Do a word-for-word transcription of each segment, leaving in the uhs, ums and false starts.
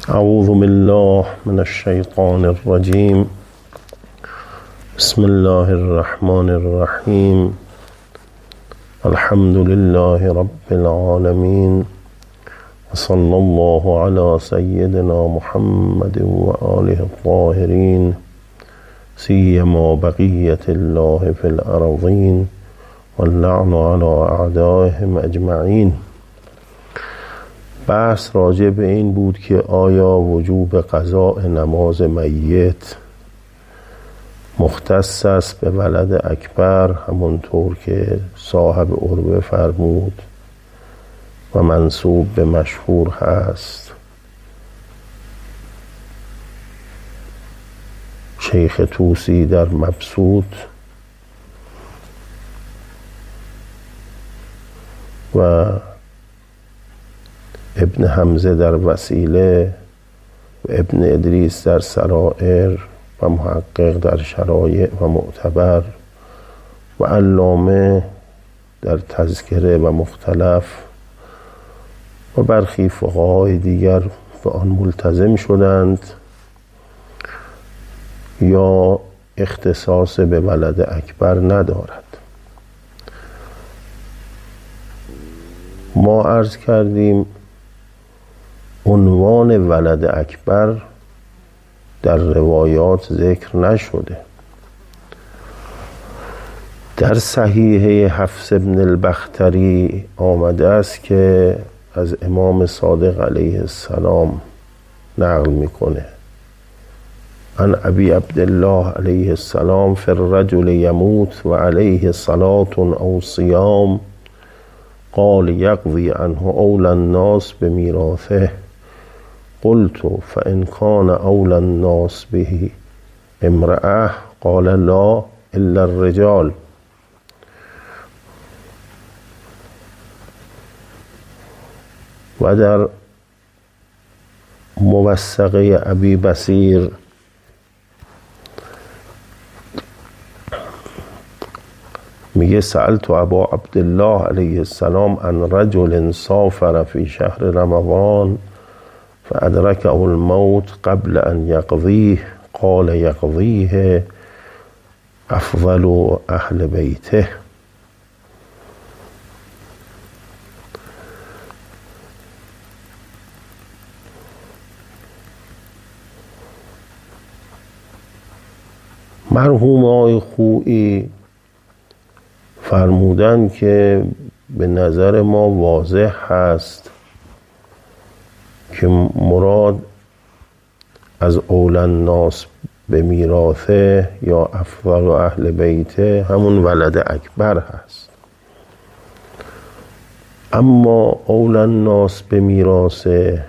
اعوذ بالله من الشیطان الرجیم. بسم الله الرحمن الرحیم. الحمد لله رب العالمین و صلی الله علی سیدنا محمد و آله الطاهرین سیما بقیة الله فی الارضین واللعن علی اعدائهم اجمعین. بحث راجع به این بود که آیا وجوب قضاء نماز میت مختص است به ولد اکبر همونطور که صاحب عروه فرمود و منسوب به مشهور هست. شیخ طوسی در مبسوط و ابن حمزه در وسیله و ابن ادریس در سرائر و محقق در شرایع و معتبر و علامه در تذکره و مختلف و برخی فقهای دیگر به آن ملتزم شدند یا اختصاص به ولد اکبر ندارد. ما عرض کردیم عنوان ولد اکبر در روایات ذکر نشده. در صحیحه حفص بن البختری آمده است که از امام صادق علیه السلام نقل میکنه عن ابی عبدالله علیه السلام فی الرجل یموت و علیه صلاة او صیام قال یقضی عنه اولى الناس بمیراثه قلت فإن كان أولى الناس به امرأة قال لا إلا الرجال. و در موثقه ابی بصیر میگه سألت ابا عبدالله علیه السلام عن رجل سافر في شهر رمضان فأدركه الموت قبل أن يقضيه قال يقضيه أفضل أهل بيته. مرحوم آقای خویی فرمودن که به نظر ما واضح هست که مراد از اول الناس به میراثه یا افضل اهل بیته همون ولد اکبر هست. اما اول الناس به میراثه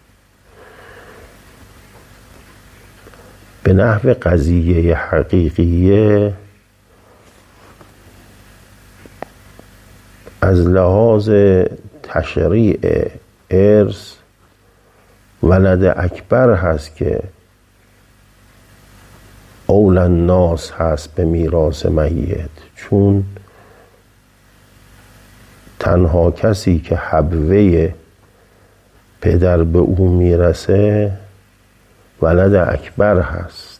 به نحو قضیه حقیقیه از لحاظ تشریع ارث ولد اکبر هست که اول الناس هست به میراث میت، چون تنها کسی که حبوه پدر به او میرسه ولد اکبر هست.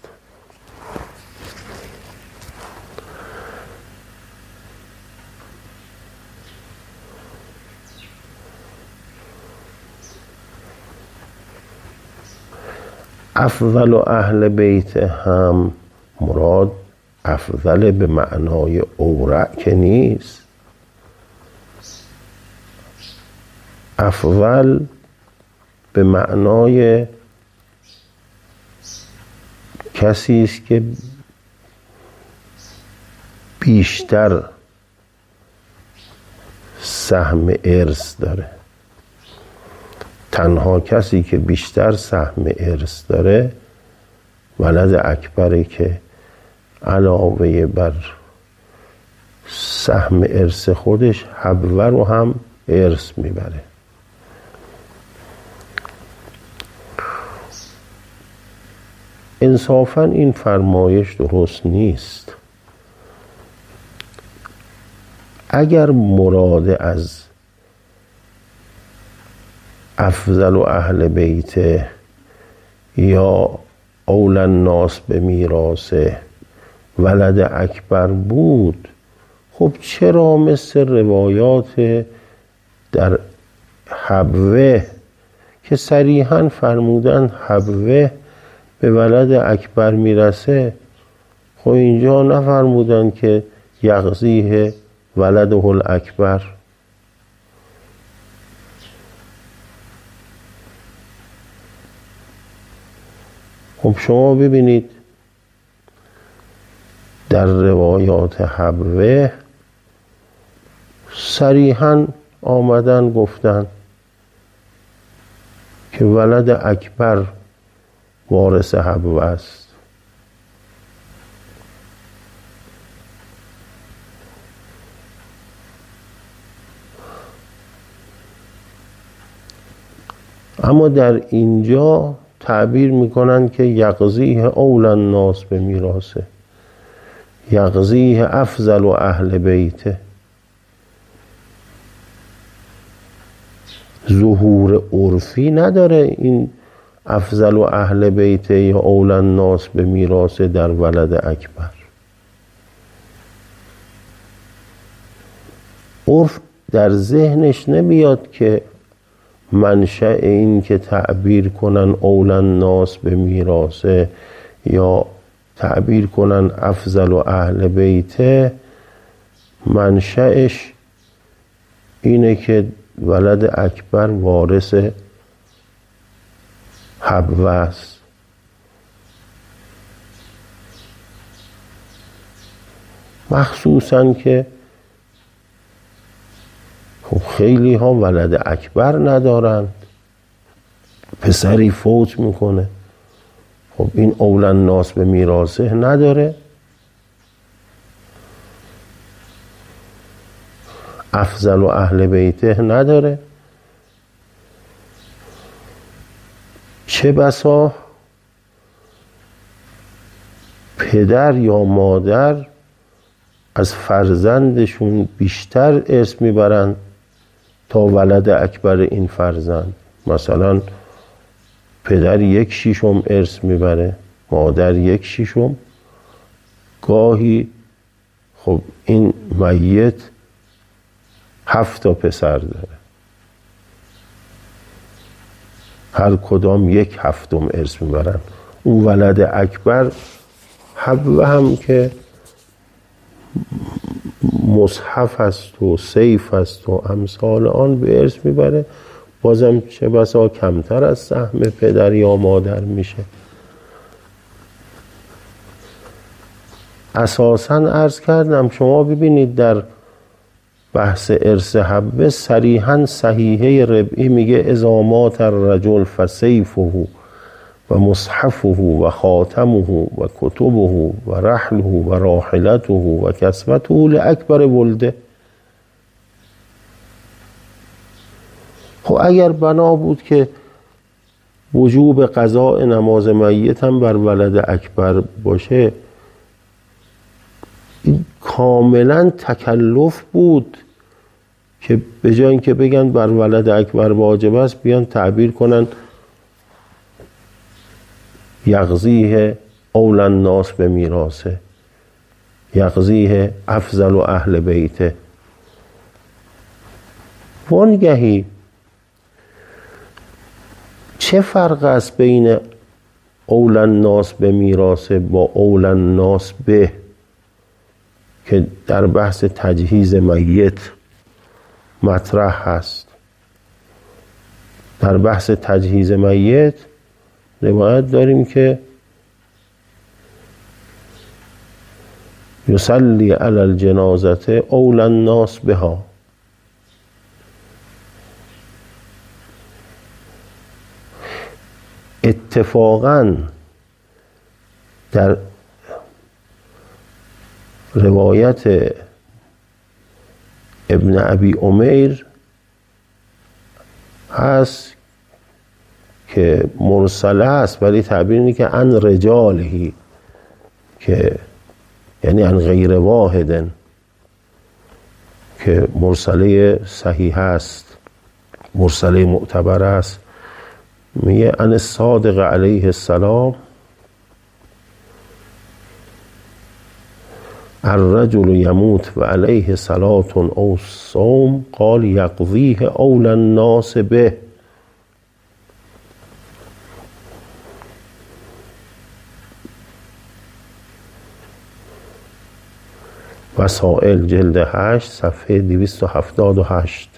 افضل اهل بیت هم مراد افضل به معنای اورع که نیست. افضل به معنای کسی است که بیشتر سهم ارث داره. تنها کسی که بیشتر سهم ارث داره ولد اکبره که علاوه بر سهم ارث خودش حبوه رو هم ارث میبره. انصافاً این فرمایش درست نیست. اگر مراد از افضل و اهل بیت یا اول الناس به میراثه ولد اکبر بود، خب چرا مثل روایات در حبوه که صریحاً فرمودن حبوه به ولد اکبر میرسه، خب اینجا نفرمودن که یغزیه ولده الاکبر؟ خب شما ببینید در روایات حبوه صریحاً آمدن گفتن که ولد اکبر وارث حبوه است. اما در اینجا تعبیر میکنن که یغزیه اول الناس به میراثه، یغزیه افضل و اهل بیته. ظهور عرفی نداره این افضل و اهل بیته یا اول الناس به میراثه در ولد اکبر. عرف در ذهنش نمیاد که منشأ این که تعبیر کنن اول الناس به میراثه یا تعبیر کنن افضل و اهل بیته، منشأش اینه که ولد اکبر وارث حبوه است. مخصوصاً که خب خیلی ها ولد اکبر ندارند، پسری فوت میکنه، خب این اول الناس به میراثه نداره، افضل و اهل بیته نداره. چه بسا پدر یا مادر از فرزندشون بیشتر ارث میبرن تا ولد اکبر این فرزند. مثلا پدر یک شیشم ارث میبره، مادر یک شیشم. گاهی خب این میت هفت تا پسر داره، هر کدام یک هفتم ارث میبرن. اون ولد اکبر حبوه هم که مصحف است و سیف است و امثال آن به ارث میبره، بازم چه بسا کمتر از سهم پدر یا مادر میشه. اساساً عرض کردم شما ببینید در بحث ارث حبوه صریحاً صحیحه ربعی میگه اذا مات الرجل فسیفه و مصحفه و خاتمه و کتبه و رحله و راحلته و کسوته لاکبر ولده. خب اگر بنا بود که وجوب قضاء نماز میت هم بر ولد اکبر باشه، این کاملا تکلف بود که به جای اینکه بگن بر ولد اکبر واجب است، بیان تعبیر کنن یغزیه اول الناس به میراثه، یغزیه افضل و اهل بیته. وانگهی چه فرق است بین اول الناس به میراثه با اول الناس به که در بحث تجهیز میت مطرح هست؟ در بحث تجهیز میت روایت داریم که یصلی علی الجنازه اول الناس بها. اتفاقاً در روایت ابن ابی عمیر هست که مرسله است، ولی تعبیر اینه که عن رجالهی، که یعنی عن غیر واحدن، که مرسله صحیح است، مرسله معتبر است. میگه ان الصادق علیه السلام الرجل یموت و علیه صلاة او صوم قال یقضیه اول الناس به. وسائل جلد هشت صفحه دویست و هفتاد و هشت.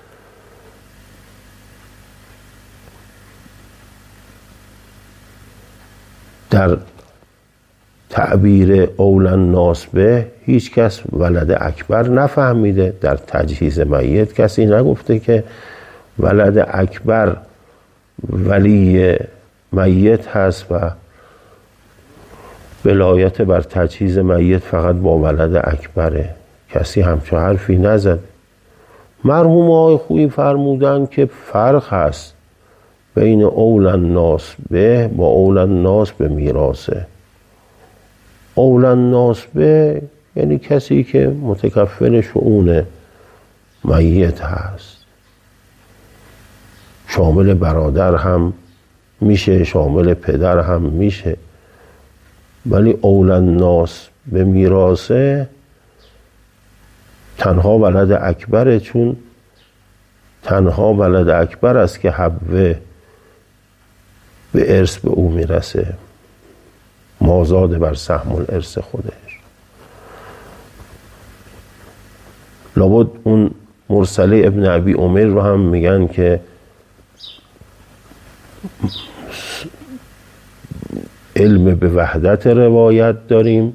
در تعبیر اول الناس به هیچ کس ولد اکبر نفهمیده. در تجهیز میت کسی نگفته که ولد اکبر ولی میت هست و ولایت بر تجهیز میت فقط با ولد اکبره. کسی همچون حرفی نزد. مرحوم های خویی فرمودن که فرق هست بین اول الناس به با اول الناس به میراثه. اول الناس به یعنی کسی که متکفل شؤون میت هست، شامل برادر هم میشه، شامل پدر هم میشه. ولی اول الناس به میراثه تنها ولد اکبره، چون تنها ولد اکبر است که حبه به ارث به او میرسه، مازاد بر سهم الارث خودش. لابد اون مرسله ابن ابی عمر رو هم میگن که علم به وحدت روایت داریم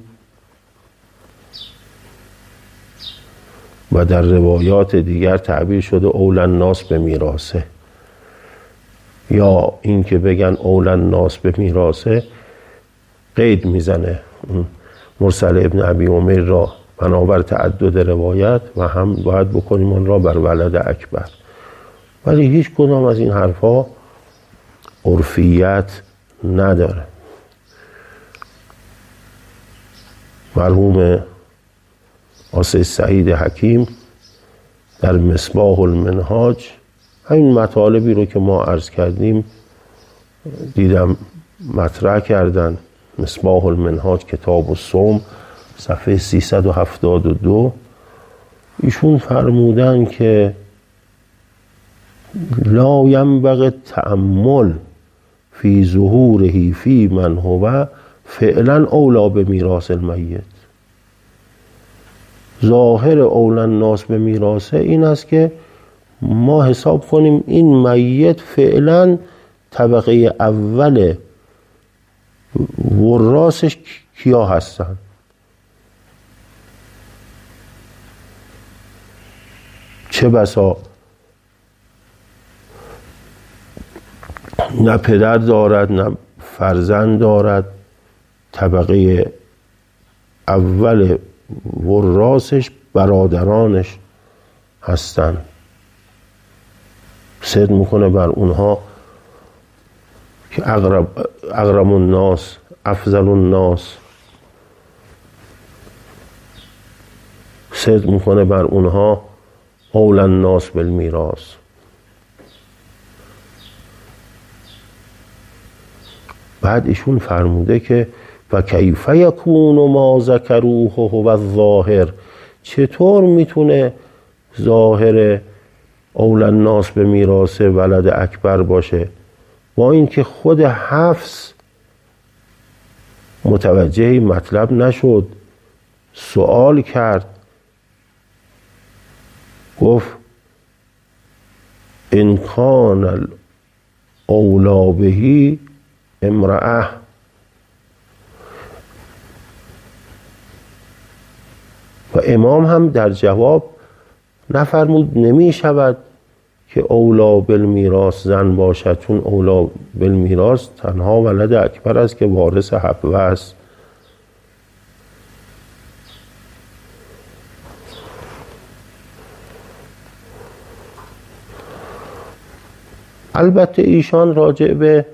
و در روایات دیگر تعبیر شده اول الناس به میراثه، یا این که بگن اول الناس به میراثه قید میزنه مرسل ابن ابی عمر را بنابر تعدد روایت و هم باید بکنیم آن را بر ولد اکبر. ولی هیچ کدام از این حرفا عرفیت نداره. مرحوم آصف سعید حکیم در مصباح المنهاج همین مطالبی رو که ما عرض کردیم دیدم مطرح کردن. مصباح المنهاج کتاب الصوم صفحه سیصد و هفتاد و دو. ایشون فرمودن که لا ینبغی التأمل فی ظهوره فی من هو فعلا اولا به میراث المیت. ظاهر اول الناس به میراثه این است که ما حساب کنیم این میت فعلا طبقه اول وراسش کیا هستن. چه بسا نه پدر دارد نه فرزند دارد، طبقه اول وراسش برادرانش هستن. صدق میکنه بر اونها که اقرب اقرب الناس افضل الناس، صدق میکنه بر اونها اول الناس بالمیراث. بعد ایشون فرموده که و کیف یکون ما ذکروه هو الظاهر، چطور میتونه ظاهر اول الناس به میراث ولد اکبر باشه با اینکه خود حفص متوجه مطلب نشد، سوال کرد، گفت ان کان الاولا بهی امرأه. و امام هم در جواب نفرمود نمی شود که اولا بالمیراث زن باشد، چون اولا بالمیراث تنها ولد اکبر است که وارث حبوه است. البته ایشان راجع به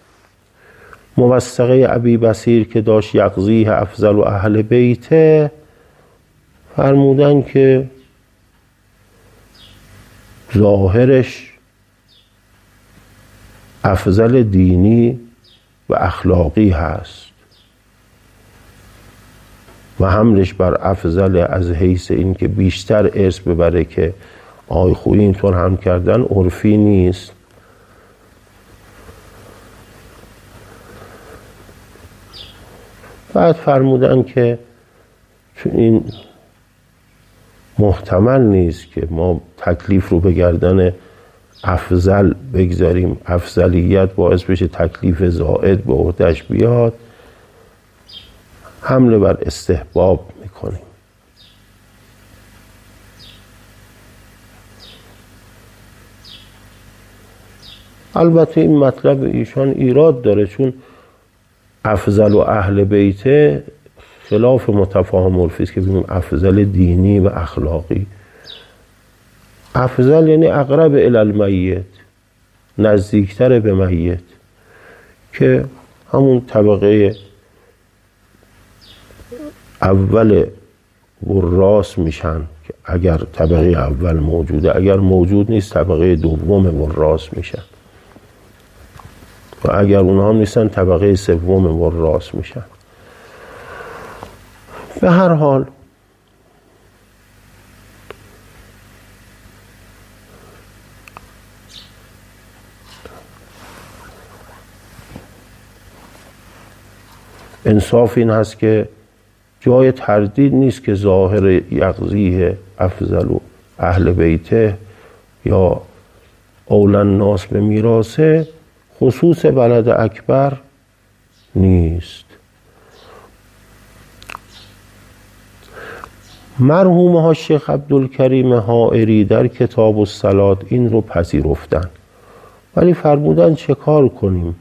موثقه ابی بصیر که داشت یقضیه افضل و اهل بیته فرمودن که ظاهرش افضل دینی و اخلاقی هست و حملش بر افضل از حیث این که بیشتر ارث ببره که آی خویی اینطور هم کردن عرفی نیست. بعد فرمودن که چون این محتمل نیست که ما تکلیف رو به گردن افضل بگذاریم، افضلیت باعث بشه تکلیف زائد به عهده‌اش بیاد، حمله بر استحباب میکنیم. البته این مطلب ایشان ایراد داره، چون افضل و اهل بیته خلاف متفاهم عرفی است که بگیم افضل دینی و اخلاقی. افضل یعنی اقرب الی المیت، نزدیکتر به میت، که همون طبقه اول وراث میشن که اگر طبقه اول موجوده، اگر موجود نیست طبقه دوم وراث میشن و اگر اونها نیستن طبقه سوم وراث میشن. به هر حال انصاف این هست که جای تردید نیست که ظاهر یقضیه افضل و اهل بیته یا اولا الناس به میراثه خصوص ولد اکبر نیست. مرحوم ها شیخ عبدالکریم حائری در کتاب الصلاة این رو پذیرفتن، ولی فرمودن چه کار کنیم؟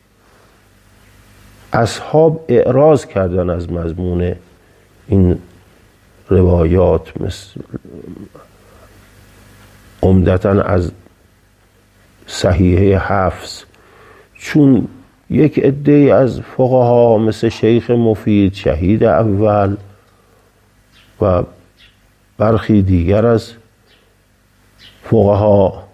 اصحاب اعراض کردن از مضمون این روایات، مثل عمدتاً از صحیحه حفظ، چون یک عده از فقها مثل شیخ مفید شهید اول و برخی دیگر از فقها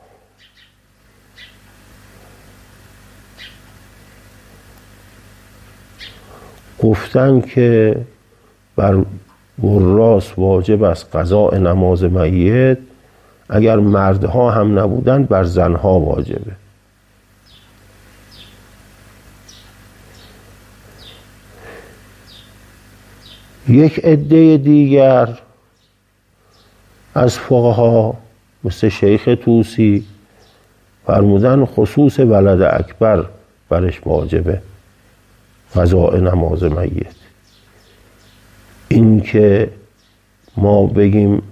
گفتن که بر وراث واجب است قضاء نماز میت، اگر مردها هم نبودن بر زنها واجبه. یک عده دیگر از فقها مثل شیخ طوسی فرمودن خصوص ولد اکبر برش واجبه قضاء نماز میت. این که ما بگیم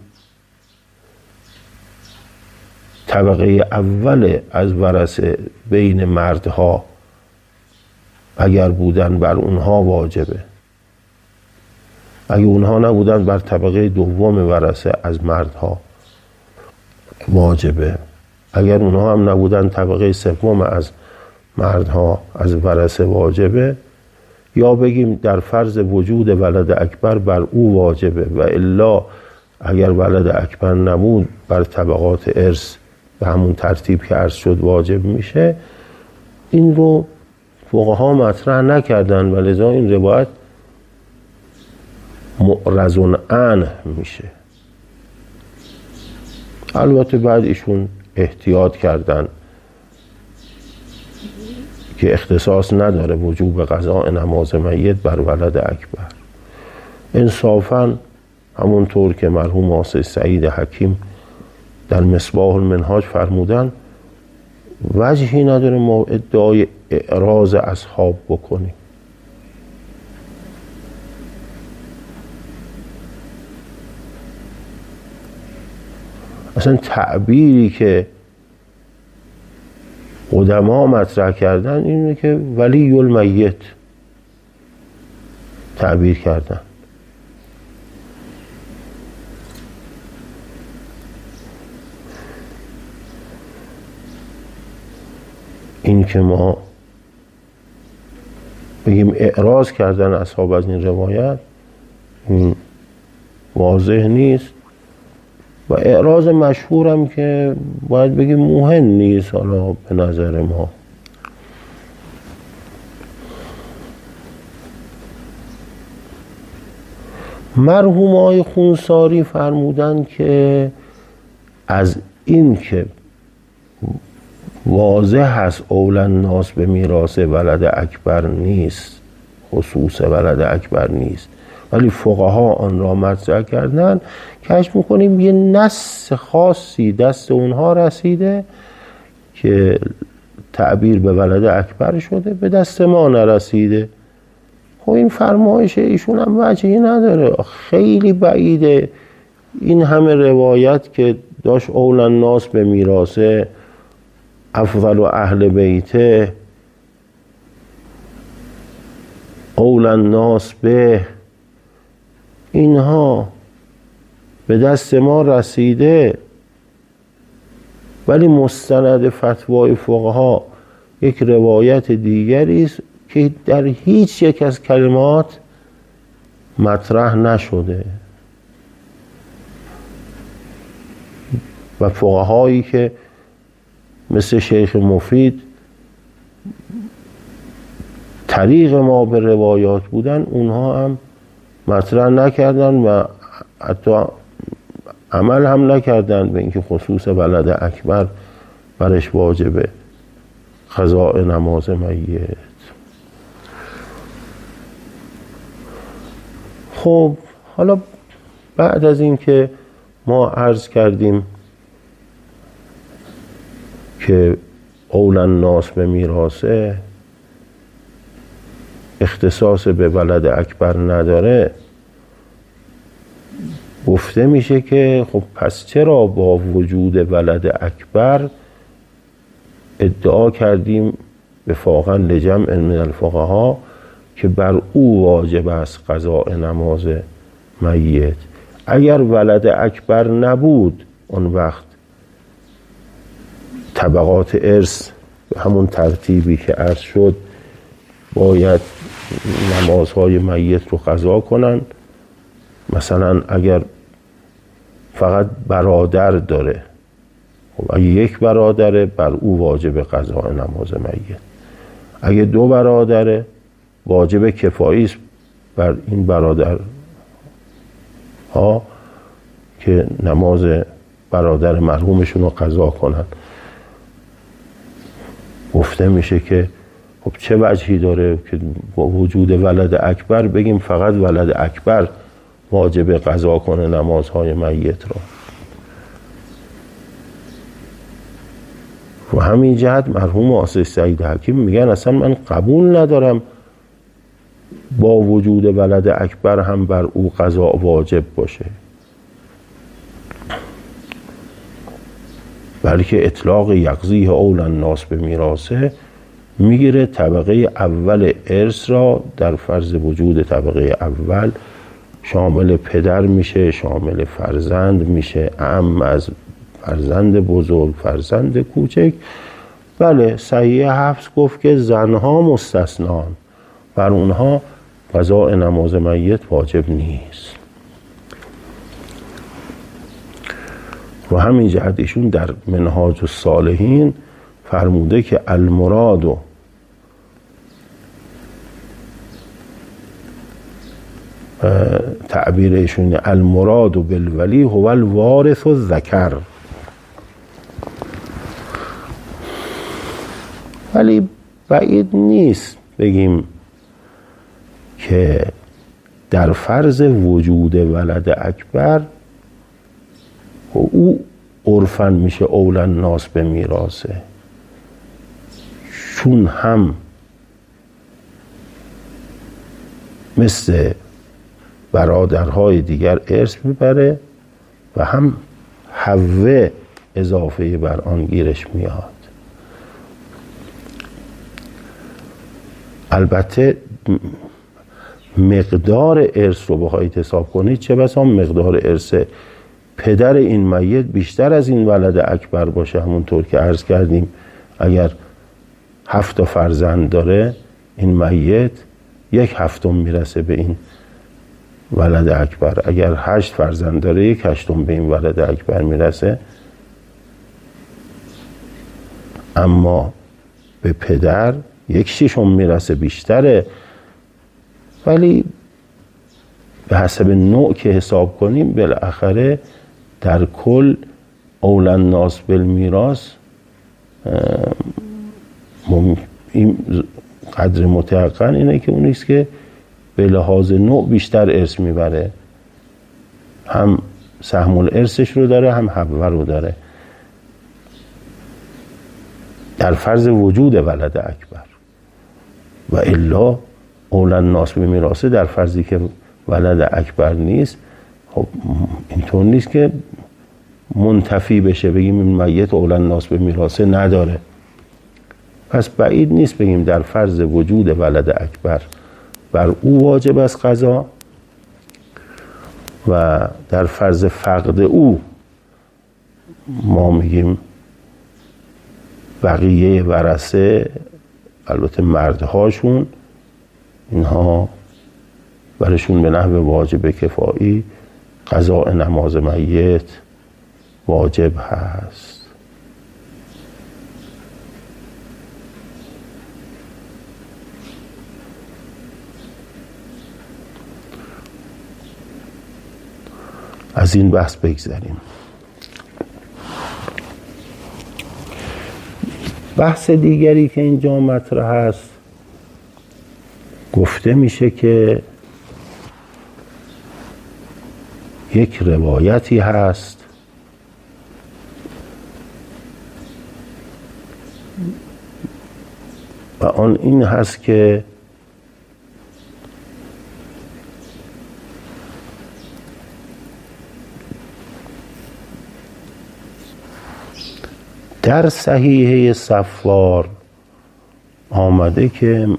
طبقه اول از ورثه بین مردها اگر بودن بر اونها واجبه، اگه اونها نبودن بر طبقه دوم ورثه از مردها واجبه، اگر اونها هم نبودن طبقه سوم از مردها از ورثه واجبه، یا بگیم در فرض وجود ولد اکبر بر او واجبه و الا اگر ولد اکبر نبود بر طبقات ارث به همون ترتیب که عرض شد واجب میشه. این رو فقها مطرح نکردن و لذا این روایت معرض عنه میشه. البته بعد ایشون احتیاط کردن که اختصاص نداره وجوب قضاء نماز میت بر ولد اکبر. انصافاً همونطور که مرحوم آصف سعید حکیم در مصباح المنهاج فرمودن وجهی نداره ما ادعای اعراض اصحاب بکنیم. اصلا تعبیری که قدما مطرح کردن اینه که ولی المیت تعبیر کردن. این که ما بگیم اعراض کردن اصحاب از این روایت این واضح نیست و اعراض مشهورم که باید بگیم مهم نیست حالا به نظر ما. مرحوم آقای خونساری فرمودن که از این که واضح هست اولا الناس به میراث ولد اکبر نیست، خصوص ولد اکبر نیست، ولی فقها آن را مطرح کردن، کشف میکنیم یه نص خاصی دست اونها رسیده که تعبیر به ولد اکبر شده، به دست ما نرسیده. خب این فرمایش ایشون هم وجهی نداره، خیلی بعیده این همه روایت که داشت اولا الناس به میراثه، افضل و اهل بیته، اولا الناس به، اینها به دست ما رسیده، ولی مستند فتوای فقها یک روایت دیگری است که در هیچ یک از کلمات مطرح نشده و فقهایی که مثل شیخ مفید طریق ما به روایات بودن، اونها هم مطرح نکردن و حتی عمل هم نکردن به اینکه خصوص ولد اکبر برش واجبه قضاء نماز میت. خب حالا بعد از این که ما عرض کردیم که اولا الناس به میراثه اختصاص به ولد اکبر نداره، گفته میشه که خب پس چرا با وجود ولد اکبر ادعا کردیم وفاقا لجمع من الفقها که بر او واجب است قضاء نماز میت؟ اگر ولد اکبر نبود اون وقت طبقات ارث به همون ترتیبی که عرض شد باید نمازهای میت رو قضا کنن. مثلا اگر فقط برادر داره، خب اگه یک برادره بر او واجب قضاء نماز میت، اگه دو برادره واجب کفایی است بر این برادر ها که نماز برادر مرحومشون رو قضا کنن. گفته میشه که خب چه وجهی داره که با وجود ولد اکبر بگیم فقط ولد اکبر واجب قضا کنه نمازهای میت را؟ و همین جهت مرحوم آصف سعید حکیم میگن اصلا من قبول ندارم با وجود ولد اکبر هم بر او قضا واجب باشه، بلکه اطلاق یقضیه اولا الناس به میراثه میگیره طبقه اول ارث را در فرض وجود طبقه اول شامل پدر میشه، شامل فرزند میشه، اعم از فرزند بزرگ، فرزند کوچک. بله صحیح حفظ گفت که زنها مستثنان، بر اونها قضاء نماز میت واجب نیست. و همین جهت ایشون در منهاج الصالحین فرموده که المراد و تعبیر ایشون المراد بالولی هو الوارث الذکر، ولی بعید نیست بگیم که در فرض وجود ولد اکبر او عرفاً میشه اولا الناس به میراثه، چون هم مثل برادرهای دیگر ارث میبره و هم حوه اضافه بر آن گیرش میاد. البته مقدار ارث رو بخواید حساب کنید، چه بسا مقدار ارث پدر این میت بیشتر از این ولد اکبر باشه. همونطور که عرض کردیم اگر هفت تا فرزند داره این میت یک هفتم میرسه به این ولد اکبر، اگر هشت فرزند داره یک هشتم به این ولد اکبر میرسه. اما به پدر یک ششم میرسه، بیشتره. ولی به حسب نوع که حساب کنیم بالاخره در کل اولی الناس بالمیراث این قدر متیقن اینه که اونیست که به لحاظ نوع بیشتر ارث میبره، هم سهم الارثش رو داره هم حبوه رو داره، در فرض وجود ولد اکبر. و الا اولی الناس بالمیراث در فرضی که ولد اکبر نیست، خب اینطور نیست که منتفی بشه بگیم این میت اولی الناس بالمیراث نداره. پس بعید نیست بگیم در فرض وجود ولد اکبر بر او واجب است قضا و در فرض فقد او ما میگیم بقیه ورثه، البته مردهاشون، اینها برشون به نحو واجب کفایی قضاء نماز میت واجب هست. از این بحث بگذریم. بحث دیگری که اینجا مطرح است، گفته میشه که یک روایتی هست و آن این هست که در صحیحه صفار آمده که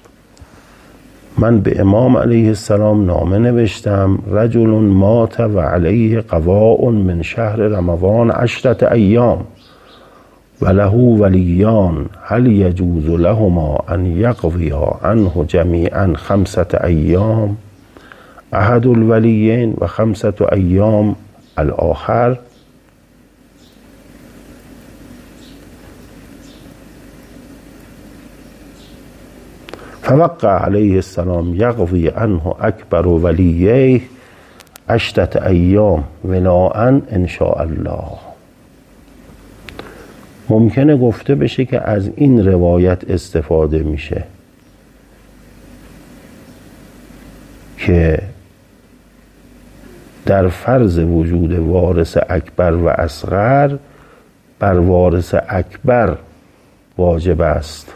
من به امام علیه السلام نامه نوشتم رجل مات و علیه قضاء من شهر رمضان عشرة ایام و له ولیان هل یجوز لهما ان یقضیا عنه جمیعا خمسة ایام احد الولیین و خمسة ایام الاخر؟ فوقع علیه السلام یقضی عنه اکبر ولیه عشرة ایام ولاء ان شاء الله. ممکنه گفته بشه که از این روایت استفاده میشه که در فرض وجود وارث اکبر و اصغر بر وارث اکبر واجب است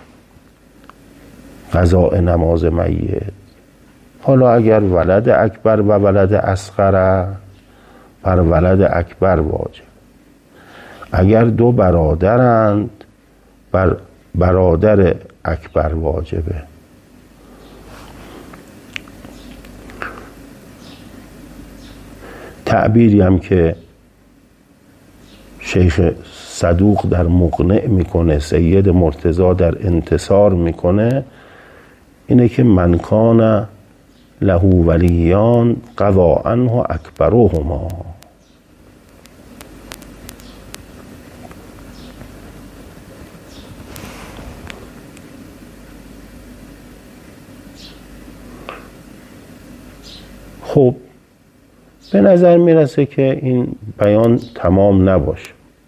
قضاء نماز میت. حالا اگر ولد اکبر و ولد اصغر بر ولد اکبر واجب، اگر دو برادرند بر برادر اکبر واجبه. تعبیری هم که شیخ صدوق در مقنع میکنه، سید مرتضی در انتصار میکنه، اینه که من کان له ولیان قضا عنه اکبرهما. خب به نظر میرسه که این بیان تمام نباشه.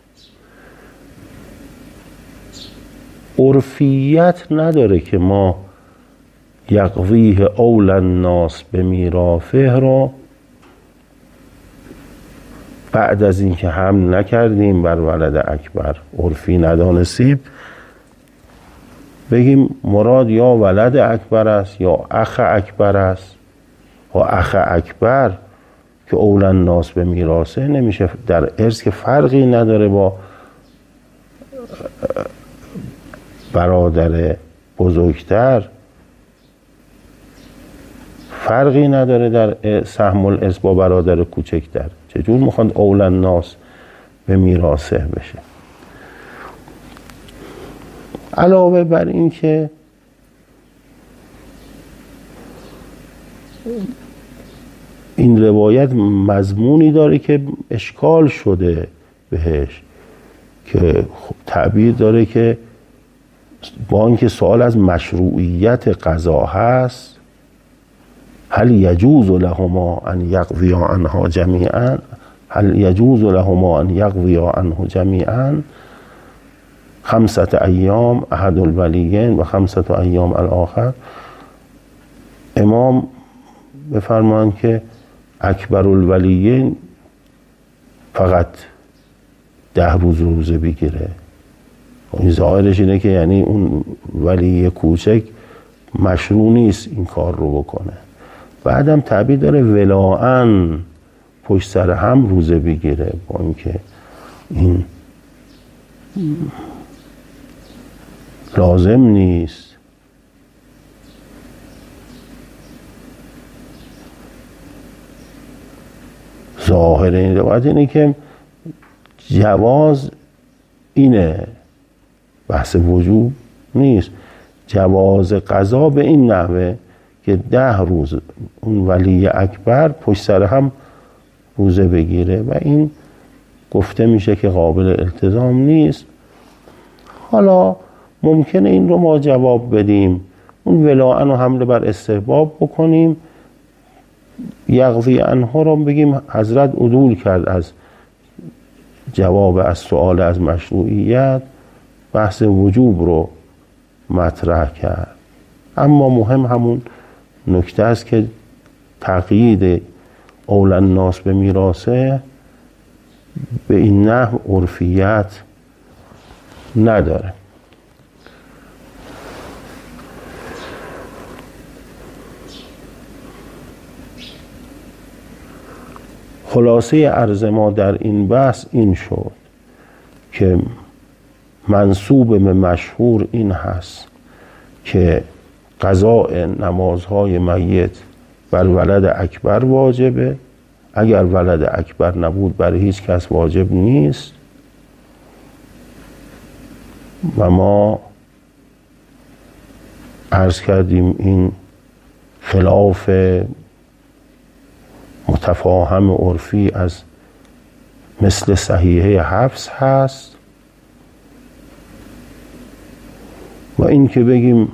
عرفیت نداره که ما یقضیه اولی الناس به میراثه را بعد از اینکه هم نکردیم بر ولد اکبر، عرفی ندانستیم، بگیم مراد یا ولد اکبر است یا اخ اکبر است. و اخ اکبر که اولی الناس به میراثه نمیشه در ارث که فرقی نداره با برادر بزرگتر، فرقی نداره در سهم الارث با برادر کوچکتر. چجور میخواد اولی الناس به میراثه بشه؟ علاوه بر این که این روایت مضمونی داره که اشکال شده بهش، که تعبیر داره که با اینکه سوال از مشروعیت قضا هست، هل یجوز لهما ان یقضیا عنها جمیعا هل یجوز لهما ان یقضیا عنه جمیعا خمسة ایام احد الولیین و خمسة ایام الاخر. امام بفرمایند که اکبر الولیین فقط ده روز روزه بگیره. این ظاهرش اینه که یعنی اون ولی کوچک مشروع نیست این کار رو بکنه. بعدم تعبیر داره ولاً پشت سر هم روزه بگیره، با اینکه این لازم نیست. ظاهر این روایت اینه که جواز اینه، بحث وجوب نیست. جواز قضا به این نحوه که ده روز اون ولی اکبر پشت سر هم روزه بگیره و این گفته میشه که قابل التزام نیست. حالا ممکنه این رو ما جواب بدیم، اون ولاءن رو حمله بر استحباب بکنیم، یقضی عنه رو بگیم حضرت عدول کرد از جواب از سؤال از مشروعیت، بحث وجوب رو مطرح کرد. اما مهم همون نکته است که تقیید اول الناس به میراثه به این نحو عرفیت نداره. خلاصه عرض ما در این بحث این شد که منسوب به مشهور این هست که قضاء نمازهای میت بر ولد اکبر واجبه، اگر ولد اکبر نبود برای هیچ کس واجب نیست. و ما عرض کردیم این خلاف متفاهم عرفی از مثل صحیحه حفظ هست و این که بگیم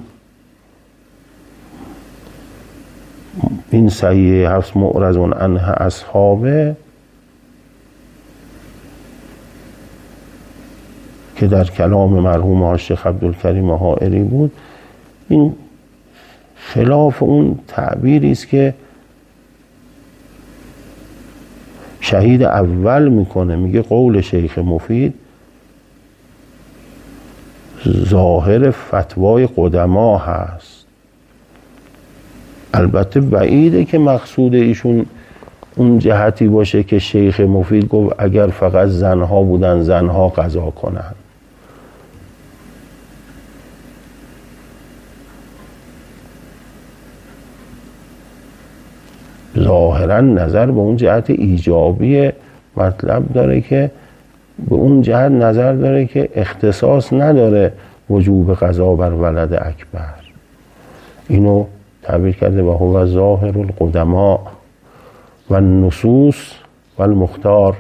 این صحیحه حفظ معرض عنه اصحابه که در کلام مرحوم شیخ عبدالکریم حائری بود، این خلاف اون تعبیری است که شهید اول میکنه. میگه قول شیخ مفید ظاهر فتوای قدما هست. البته بعیده که مقصود ایشون اون جهتی باشه که شیخ مفید گفت اگر فقط زنها بودن زنها قضا کنن. ظاهرا نظر به اون جهت ایجابی مطلب داره که به اون جهت نظر داره که اختصاص نداره وجوب قضا بر ولد اکبر. اینو تعبیر کرده و هو ظاهر القدماء و النصوص و المختار.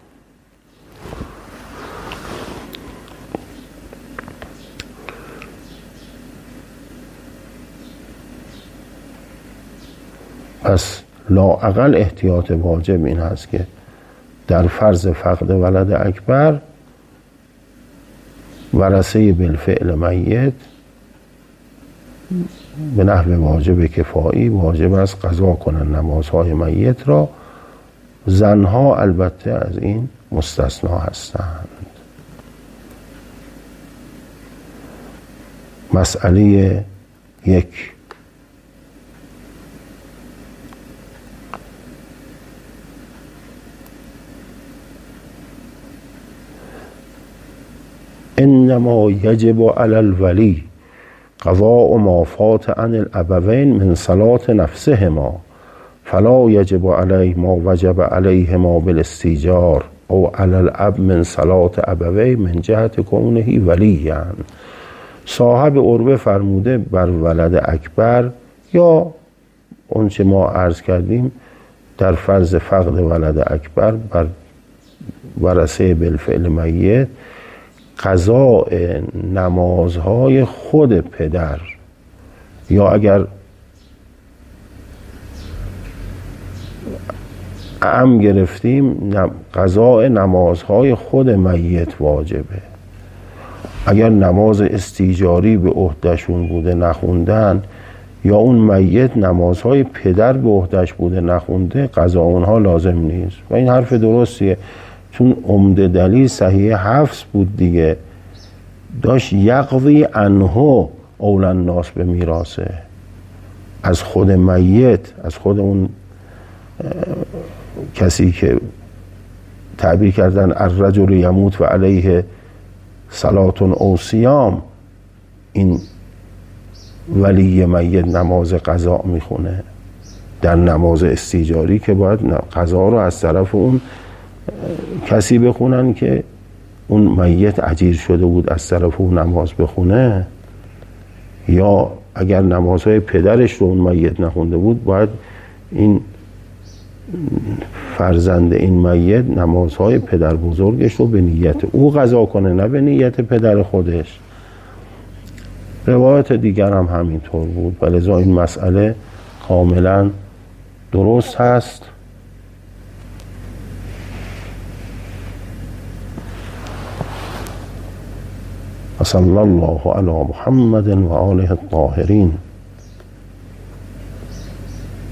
پس لااقل احتیاط واجب این هست که در فرض فقد ولد اکبر ورثه بالفعل میت به نحو واجب کفایی واجب است قضا کنن نمازهای میت را. زنها البته از این مستثنا هستند. مسئله یک، انما یجب علی الولی قضاء ما فات عن الابوین من صلاة نفسهما فلا یجب علیه ما وجب علیهما بالاستیجار او علی الاب من صلاة ابوین من جهت کونه ولیا. صاحب عربه فرموده بر ولد اکبر یا اون چه ما عرض کردیم در فرض فقد ولد اکبر بر ورثه بالفعل میت قضاء نمازهای خود پدر، یا اگر اعم گرفتیم قضاء نمازهای خود میت واجبه. اگر نماز استیجاری به عهدهشون بوده نخوندن، یا اون میت نمازهای پدر به عهدهش بوده نخونده، قضا اونها لازم نیست. و این حرف درستیه، چون عمده دلیل صحیح حفظ بود دیگه، داشت یقضی عنه اولا الناس به میراثه، از خود میت، از خود اون کسی که تعبیر کردن الرجل یموت و علیه صلات او صیام، این ولی میت نماز قضا میخونه در نماز استیجاری که باید قضا رو از طرف اون کسی بخونن که اون میت اجیر شده بود از طرف اون نماز بخونه، یا اگر نمازهای پدرش رو اون میت نخونده بود باید این فرزند این میت نمازهای پدر بزرگش رو به نیت او قضا کنه، نه به نیت پدر خودش. روایت دیگر هم همینطور بود و لذا این مسئله کاملا درست هست. صلی الله علی محمد و آله الطاهرین.